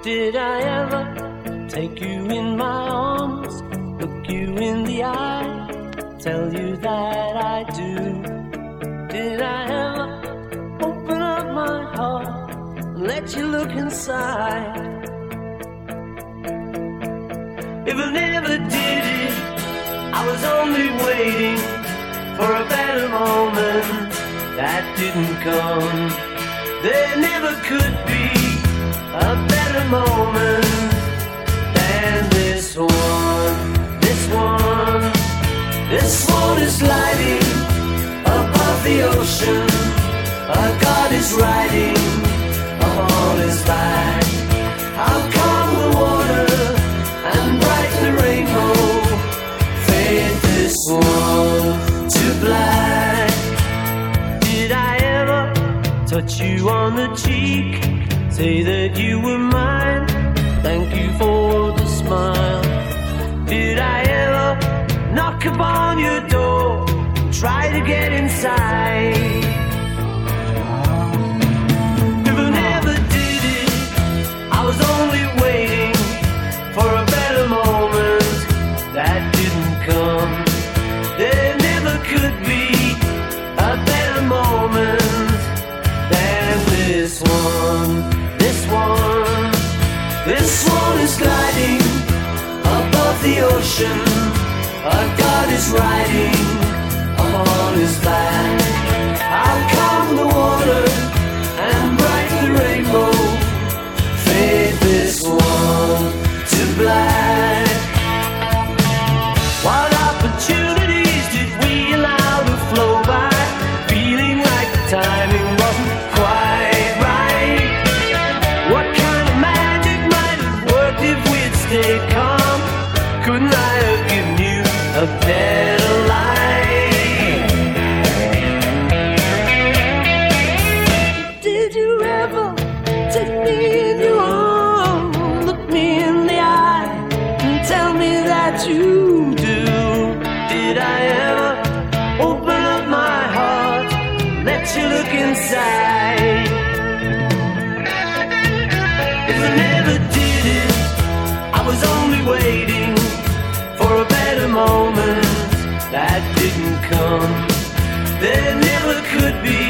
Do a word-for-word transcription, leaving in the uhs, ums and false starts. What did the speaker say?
Did I ever take you in my arms, look you in the eye, tell you that I do? Did I ever open up my heart and let you look inside? If I never did it, I was only waiting for a better moment that didn't come. There never could be a better moment than this one. This one, this one is lighting above the ocean. A God is riding upon his back. How calm the water and bright the rainbow fade this one to black. Did I ever touch you on the cheek, say that you were mine, thank you for the smile? Did I ever knock upon your door, try to get inside? If I never did it, I was only waiting for a better moment that didn't come. There never could be a better moment than this one. This one, this one is gliding above the ocean. A God is riding upon his back. How calm the water and bright the rainbow fade this one to black. What opportunities did we allow to flow by, feeling like the timing wasn't quite right? What kind of magic might have worked if we'd stayed calm? Couldn't I have given you a better life? Did you ever take me in your arms, look me in the eye, and tell me that you do? Did I ever open up my heart, let you look inside? If I never did it, I was only waiting for a better moment that didn't come. There never could be